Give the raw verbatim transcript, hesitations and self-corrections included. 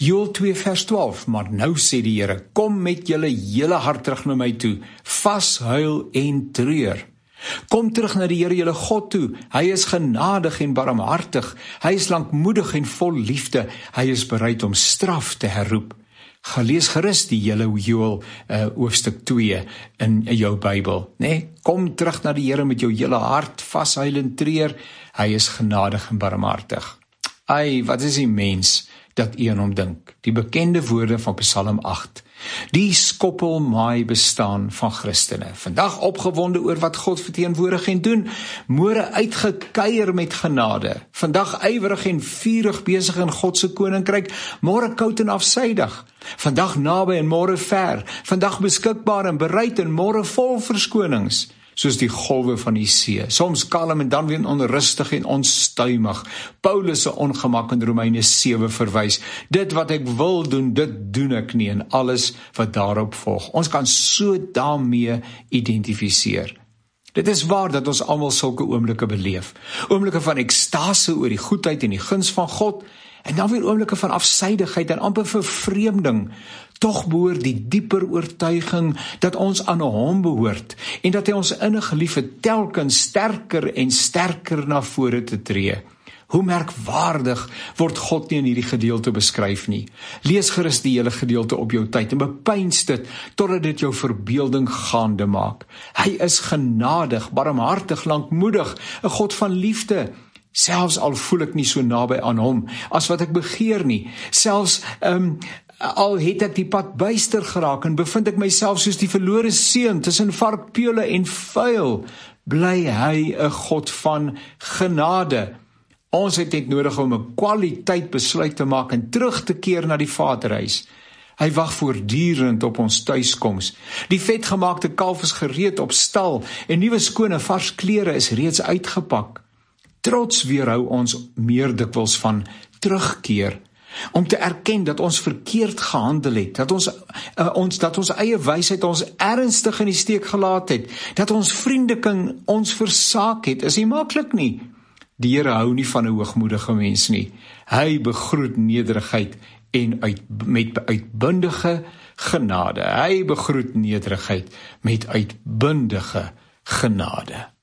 Joël twee vers twaalf, maar nou sê die Here, kom met julle hele hart terug na my toe, vashuil en treur. Kom terug na die Here julle God toe, hy is genadig en barmhartig, hy is lankmoedig en vol liefde, hy is bereid om straf te herroep. Gaan lees gerus die hele Joël uh, hoofstuk twee in jou Bybel, nee? Kom terug na die Here met jou hele hart, vashuil en treur, hy is genadig en barmhartig. Ai, wat is die mens dat u aan hom dink? Die bekende woorde van Psalm agt. Die skoppelmaai bestaan van Christene. Vandag opgewonde oor wat God verteenwoordig en doen. Môre uitgekeier met genade. Vandag ywerig en vurig besig in God se koninkryk. Môre koud en afsydig. Vandag naby en môre ver. Vandag beskikbaar en bereid en môre vol verskonings. Soos die golwe van die see, soms kalm en dan weer onrustig en onstuimig. Paulus se ongemak in Romeine sewe verwys, dit wat ek wil doen, dit doen ek nie, en alles wat daarop volg. Ons kan so daarmee identifiseer. Dit is waar dat ons almal sulke oomblikke beleef, oomblikke van ekstase oor die goedheid en die guns van God, en dan weer oomblikke van afsydigheid en amper vervreemding. Tog behoort die dieper oortuiging dat ons aan hom behoort en dat hy ons innig liefhet telkens sterker en sterker na vore te tree. Hoe merkwaardig word God nie in hierdie gedeelte beskryf nie. Lees gerus die hele gedeelte op jou tyd en bepeins dit totdat dit jou verbeelding gaande maak. Hy is genadig, barmhartig, lankmoedig, 'n God van liefde. Selfs al voel ek nie so naby aan hom as wat ek begeer nie. Selfs um, al het ek die pad byster geraak en bevind ek myself soos die verlore seun tussen varkpeule en vuil, bly hy 'n God van genade. Ons het net nodig om 'n kwaliteit besluit te maak en terug te keer na die Vaderhuis. Hy wag voortdurend op ons tuiskoms. Die vetgemaakte kalf is gereed op stal en nuwe skone vars klere is reeds uitgepak. Trots weerhou ons meer dikwels van terugkeer, om te erken dat ons verkeerd gehandel het, dat ons, uh, ons, dat ons eie wysheid ons ernstig in die steek gelaat het, dat ons vriendeking ons versaak het, is nie maklik nie. Die Here hou nie van 'n hoogmoedige mens nie. Hy begroet nederigheid en uit, met uitbundige genade. Hy begroet nederigheid met uitbundige genade.